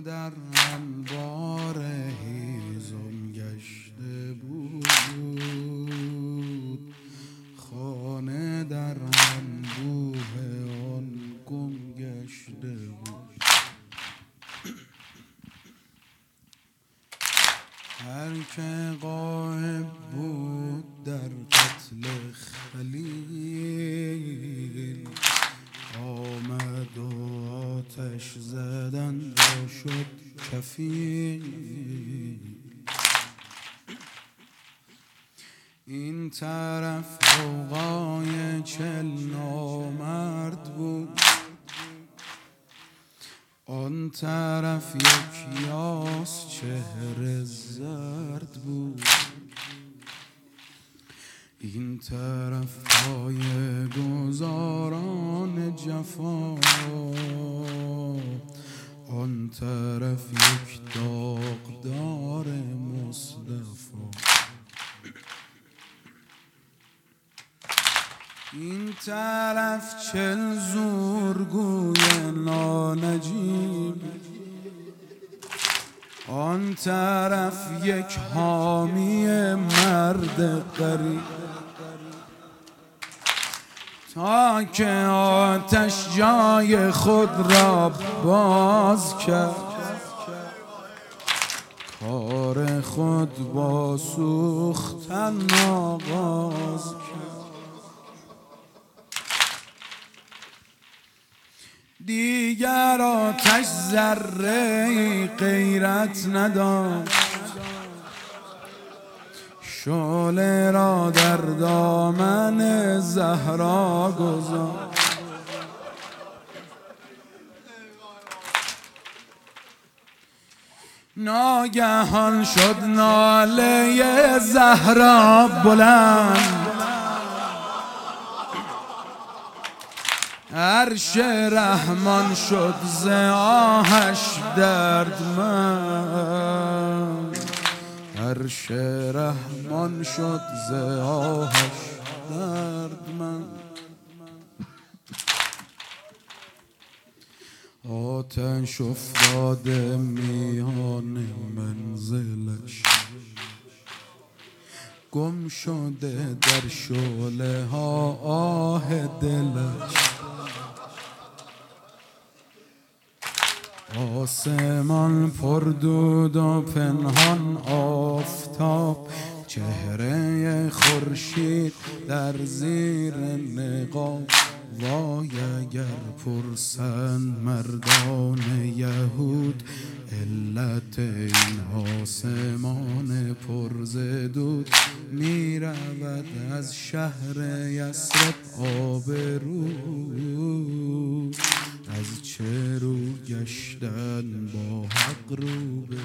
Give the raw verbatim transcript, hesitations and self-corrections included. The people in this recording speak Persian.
در انبار هیزم گشته بود، خانه در انبوه آن گم گشته بود. هر که غایب بود در قتل خلیل، آمد و آتش زدن را شد کفیل. این طرف غوغای چل نامرد بود، آن طرف یک یاس چهره زرد بود. این طرف پای گزاران جفا، آن طرف یک داغدار مصطفی. این طرف چل زورگوی نانجیب، آن طرف یک حامی مرد غریب. تا که آتش جای خود را باز کرد، کار خود با سوختن آغاز کرد. دیگر آتش ذره غیرت نداشت، شعله را در دامن زهرا گذاشت. ناگهان شد ناله زهرا بلند، عرش رحمان شد ز آهش دردمند. عرش رحمان شد ز آهش دردمند. آتش افتاده میان منزلش، گم شده در شعله ها آه دلش. آسمان پردود و پنهان آفتاب، چهره خورشید در زیر نقاب. وای اگر پرسند مردان یهود، علت این آسمان پر ز دود. می رود از شهر یثرب آبرو، از چه رو گشتن با حق رو به